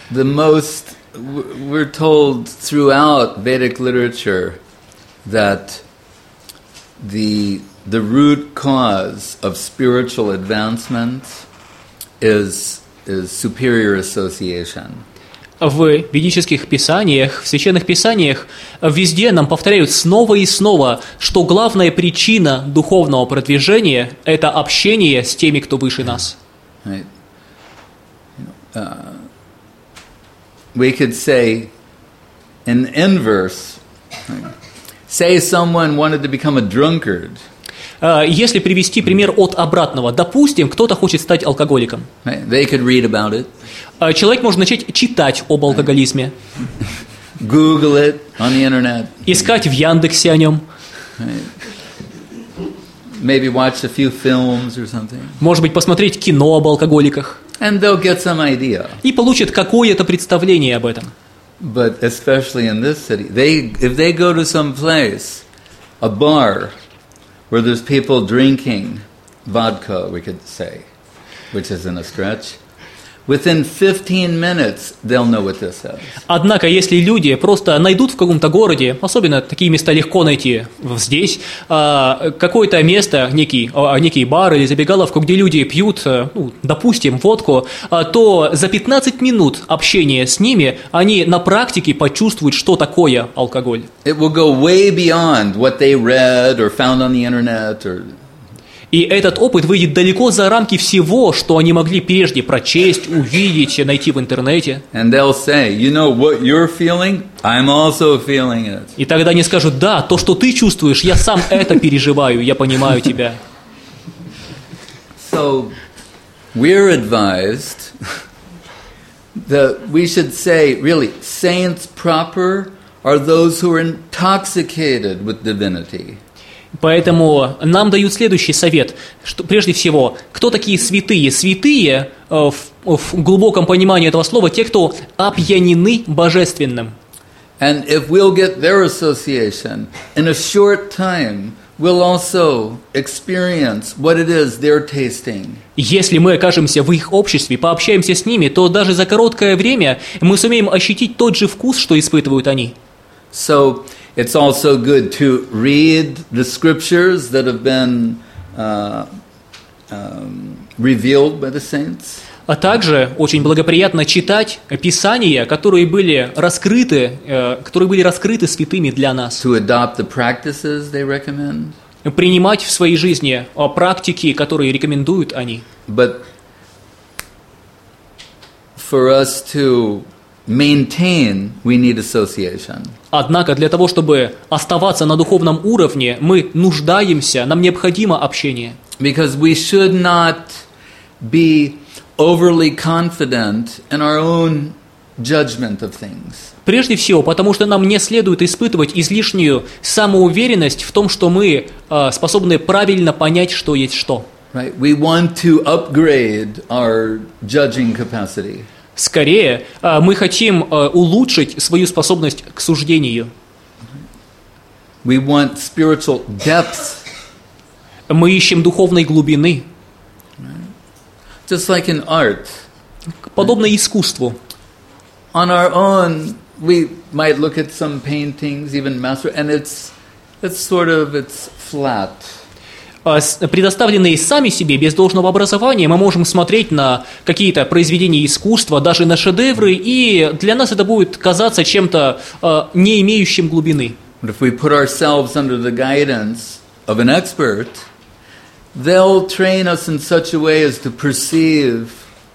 we're told throughout Vedic literature that the root cause of spiritual advancement is superior association. В ведических писаниях, в священных писаниях везде нам повторяют снова и снова, что главная причина духовного продвижения – это общение с теми, кто выше нас. Right. We could say in inverse, say someone wanted to become a drunkard. Если привести пример от обратного, допустим, кто-то хочет стать алкоголиком. They could read about it. Человек может начать читать об алкоголизме. Google it on the internet. Искать в Яндексе о нем. Maybe watch a few films or something. Может быть, посмотреть кино об алкоголиках. And they'll get some idea. И получит какое-то представление об этом. But especially in this city, if they go to some place, a bar, where there's people drinking vodka, we could say, which isn't a stretch, within 15 minutes they'll know what this is. Однако, если люди просто найдут в каком-то городе, особенно такие места легко найти здесь, какое-то место, некий бар или забегаловку, где люди пьют, допустим, водку, то за 15 минут общения с ними они на практике почувствуют, что такое алкоголь. It will go way beyond what they read or found on the internet or... И этот опыт выйдет далеко за рамки всего, что они могли прежде прочесть, увидеть, найти в интернете. And they'll say, you know what you're feeling? I'm also feeling it. И тогда они скажут, да, то, что ты чувствуешь, я сам это переживаю, я понимаю тебя. So, we're advised that we should say, really, saints proper are those who are intoxicated with divinity. Поэтому нам дают следующий совет, что прежде всего, кто такие святые? Святые, в глубоком понимании этого слова, те, кто опьянены божественным. And if we'll get their association, in a short time, we'll also experience what it is they're tasting. Если мы окажемся в их обществе, пообщаемся с ними, то даже за короткое время мы сумеем ощутить тот же вкус, что испытывают они. So, it's also good to read the scriptures that have been revealed by the saints. А также очень благоприятно читать Писания, которые были раскрыты святыми для нас. To adopt the practices they recommend. Принимать в своей жизни практики, которые рекомендуют они. But for us to maintain, we need association. Однако для того, чтобы оставаться на духовном уровне, мы нуждаемся, нам необходимо общение. Because we should not be overly confident in our own judgment of things. Прежде всего, потому что нам не следует испытывать излишнюю самоуверенность в том, что мы способны правильно понять, что есть что. Right? We want to upgrade our judging capacity. Скорее, мы хотим улучшить свою способность к суждению. We want spiritual depth. Мы ищем духовной глубины. Just like in art. Подобно искусству. On our own, we might look at some paintings, even master, and it's flat. Предоставленные сами себе, без должного образования, мы можем смотреть на какие-то произведения искусства, даже на шедевры, и для нас это будет казаться чем-то не имеющим глубины. But if we put ourselves under the guidance of an expert, they'll train us in such a way as to perceive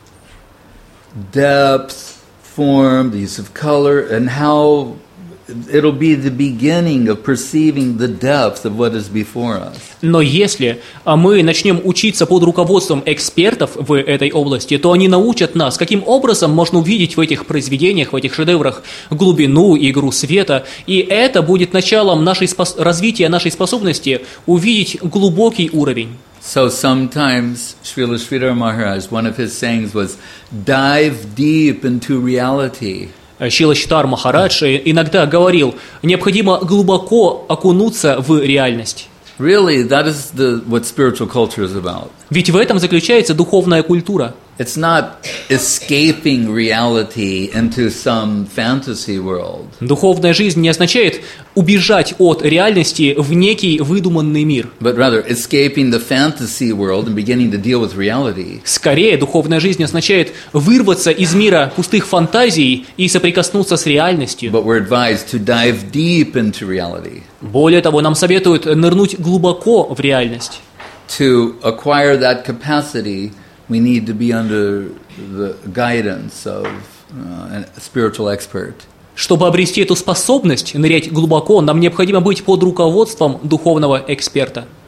depth, form, the use of color, and how it'll be the beginning of perceiving the depth of what is before us. Но если мы начнем учиться под руководством экспертов в этой области, то они научат нас, каким образом можно увидеть в этих произведениях, в этих шедеврах глубину, игру света, и это будет началом развития нашей способности увидеть глубокий уровень. So sometimes Srila Sridhar Maharaj, one of his sayings was, dive deep into reality. Шрила Шридхар Махарадж иногда говорил, необходимо глубоко окунуться в реальность. Really, that is what spiritual culture is about. Ведь в этом заключается духовная культура. It's not escaping reality into some fantasy world. Духовная жизнь не означает убежать от реальности в некий выдуманный мир. But rather escaping the fantasy world and beginning to deal with reality. Скорее, духовная жизнь означает вырваться из мира пустых фантазий и соприкоснуться с реальностью. But we're advised to dive deep into reality. Более того, нам советуют нырнуть глубоко в реальность. To acquire that capacity, we need to be under the guidance of a spiritual expert. Чтобы обрести эту способность нырять глубоко, нам необходимо быть под руководством духовного эксперта.